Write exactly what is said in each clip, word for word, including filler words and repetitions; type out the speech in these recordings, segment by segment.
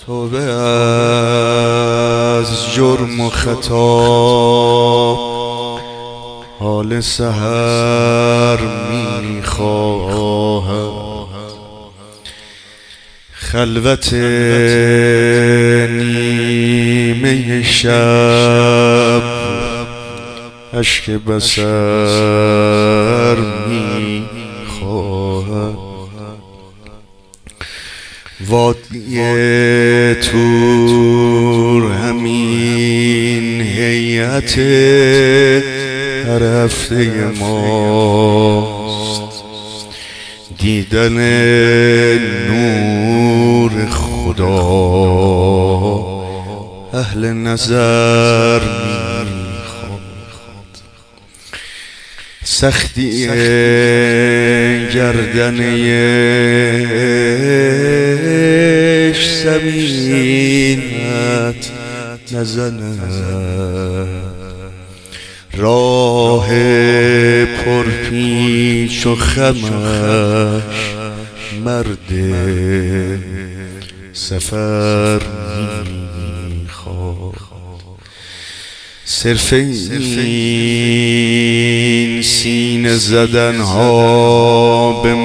توبه از جرم و خطا، حال سحر میخواهم، خلوت نیمه شب اشک بصر میخواهم، وادی تور همین هیئت هر هفته ماست، دیدن نور خدا اهل نظر میخواد، سختی گردنش زمینت نزند، راه پرپیچ و خمش مرد سفر میخواد، صرف این سینه زدن ها به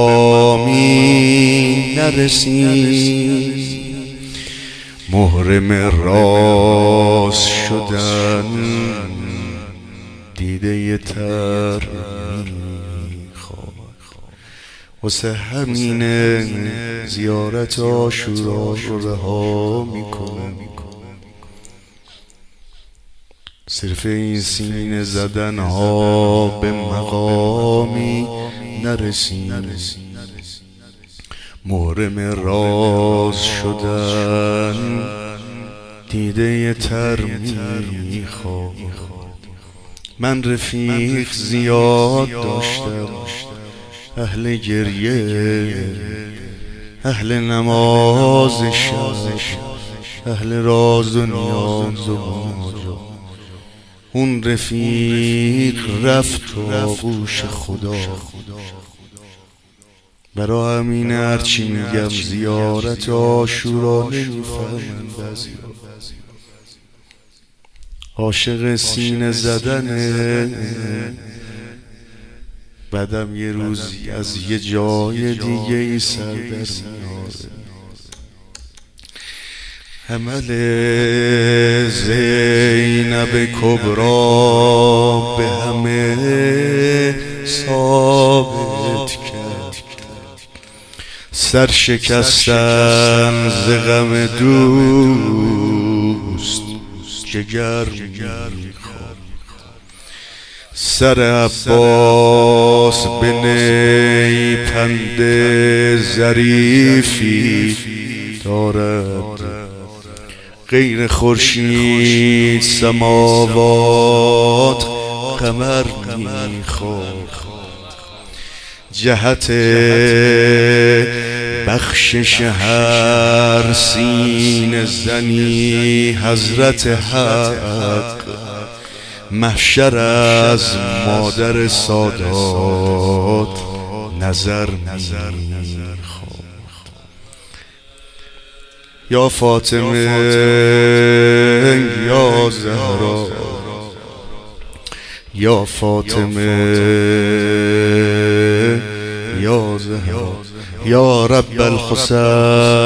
مقامی نرسید، محرم راست شدن دیده تر میخواد، واسه همینه زیارت عاشورا رو رها میکنم، صرف این سینه زدن ها به مقامی نرسید، محرم راز شدن دیده تر میخواد. من رفیق زیاد داشتم، اهل گریه، اهل نماز شب، اهل راز و نیاز و ماجا، اون رفیق رفت تو آغوش خدا، برا همین هرچی میگم زیارت عاشورا نمیفهمن بعضیا، عاشق سینه زدنه، بعدم یه روزی از یه جای دیگه ای سر در میاره، عمل زینب کبرا به همه ثابت کرد، سر شکستن ز غم دوست جگر میخواد، سر عباس به نی پند ظریفی دارد، غیر خورشید سماوات قمر میخواد، جهت بخشش هر سینه زنی حضرت حق، محشر از مادر سادات نظر میخواد، یا فاطمه یا زهرا، یا فاطمه یا زهرا، یا رب الحسین